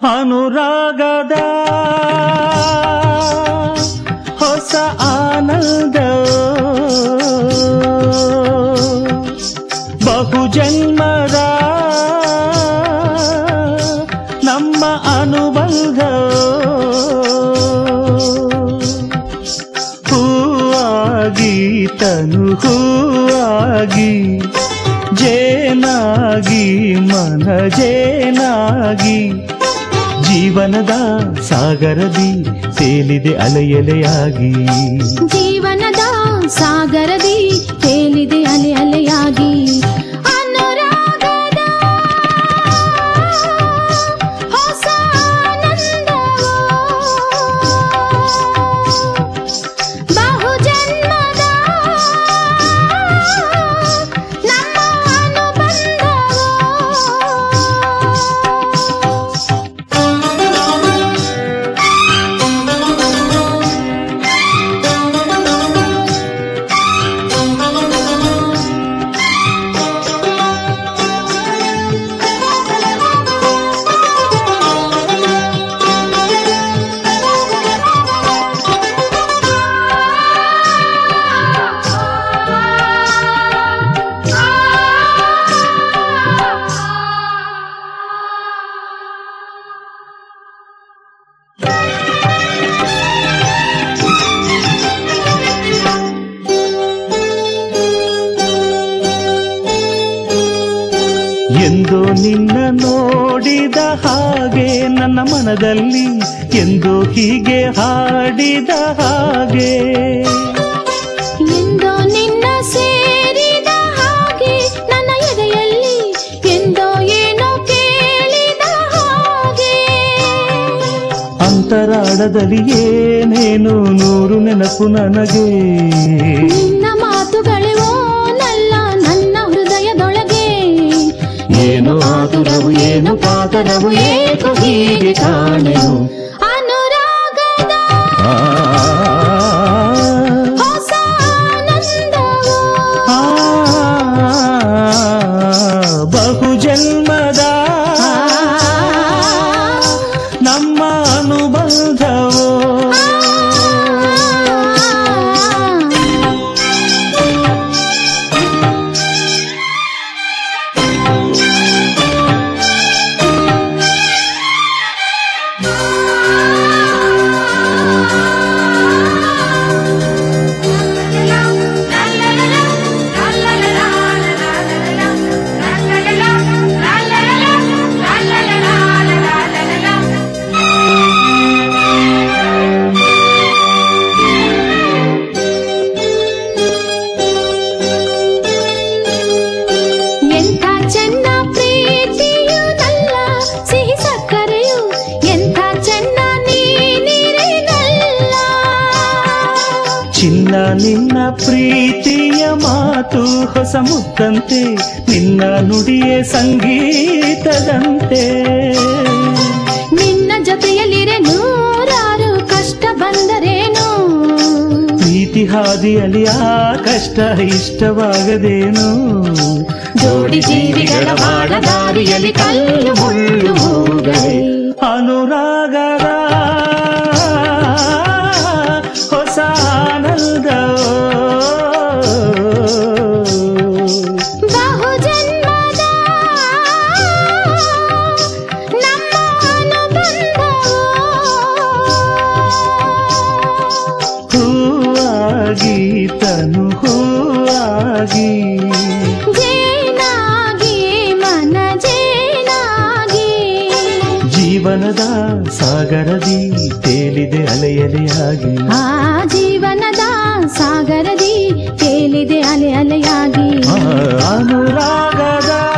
ಅನುರಾಗದ ಹೊಸ ಆನಂದ ಬಹುಜನ್ಮದ ನಮ್ಮ ಅನುಬಂಧ ಹೂವಾಗಿ ತನು ಹೂವಾಗಿ ಜೇನಾಗಿ ಮನ ಜೇನಾಗಿ ಜೀವನದ ಸಾಗರದಿ ತೇಲಿದೆ ಅಲೆಯಲೆಯಾಗಿ ಜೀವನದ ಸಾಗರದಿ ತೇಲಿದೆ ಅಲೆ ಅಲೆಯಾಗಿ ಅನುರಾಗದ ಹೊಸ ಆನಂದ ಬಹುಜನ್ಮದ ನಮ್ಮ ಅನುಬಂಧ ಎಂದೋ ನಿನ್ನ ನೋಡಿದ ಹಾಗೆ ನನ್ನ ಮನದಲ್ಲಿ ಎಂದೋ ಹೀಗೆ ಹಾಡಿದ ಹಾಗೆ ಎಂದೋ ನಿನ್ನ ಸೇರಿದ ಹಾಗೆ ನನ್ನ ಎದೆಯಲ್ಲಿ ಎಂದೋ ಏನೋ ಕೇಳಿದ ಹಾಗೆ ಅಂತರಾಳದಲ್ಲಿ ಏನೇನು ನೂರು ನೆನಪು ನನಗೆ ನಿನ್ನ ಮಾತುಗಳೇ ಓನಲ್ಲ ನನ್ನ ಹೃದಯದೊಳಗೆ ಏನು ಆತುರವು ಏನು ಕಾತರವು ಏಕೋ ಹೀಗೆ ಕಾಣೆನು ಅನುರಾಗದ ಹೊಸ ಆನಂದವು ಬಹುಜನ್ಮದ ನಮ್ಮ ಅನುಬಂಧವು ಚಿನ್ನ ನಿನ್ನ ಪ್ರೀತಿಯ ಮಾತು ಹೊಸ ಮುತ್ತಂತೆ ನಿನ್ನ ನುಡಿಯೇ ಸಂಗೀತದಂತೆ ನಿನ್ನ ಜೊತೆಯಲ್ಲಿರೆ ನೂರಾರು ಕಷ್ಟ ಬಂದರೇನು ಪ್ರೀತಿ ಹಾದಿಯಲ್ಲಿ ಆ ಕಷ್ಟ ಇಷ್ಟವಾಗದೇನು ಜೋಡಿ ಜೀವಿಗಳ ಬಾಳ ದಾರಿಯಲ್ಲಿ ಕಲ್ಲು ಮುಳ್ಳು ಹೋಗದೆ ಅನುರಾಗದ ಹೊಸ ಆನಂದ ಬಹುಜನ್ಮದ ನಮ್ಮ ಅನುಬಂಧ ಹೂವಾಗಿ ತನು ಹೂವಾಗಿ ಜೇನಾಗಿ ಮನ ಜೇನಾಗಿ ಜೀವನದ ಸಾಗರದಿ ತೇಲಿದೆ ಅಲೆಯಲೆಯಾಗಿ ಆ ಜೀವನದ ಸಾಗರದಿ ತೇಲಿದೆ ಅಲೆ ಅಲೆಯಾಗಿ ಅನುರಾಗದ